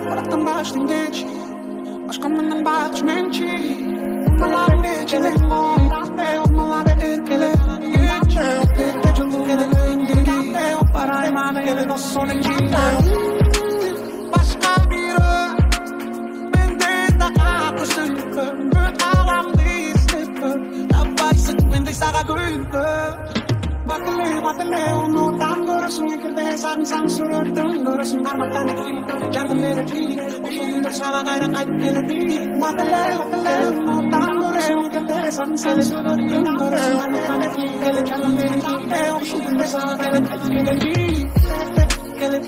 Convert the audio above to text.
Agora tão baixo em dente, mas como não bates mente. Uma lábia que ele é uma lábia que ele é para a imagem ele não só nem dia. Mas cabira, bendita a costume, alarm de slipper, a base when they start a group. Batele, no tango, rasmi que te saben sansuro, tango, rasmi armatan aquí, ya te mira aquí, ojo de sala caer a caer ti. Batele, no tango, rasmi que te saben sansuro, tango, rasmi armatan aquí, ya te mira aquí, ojo de sala caer a caer ti. Que le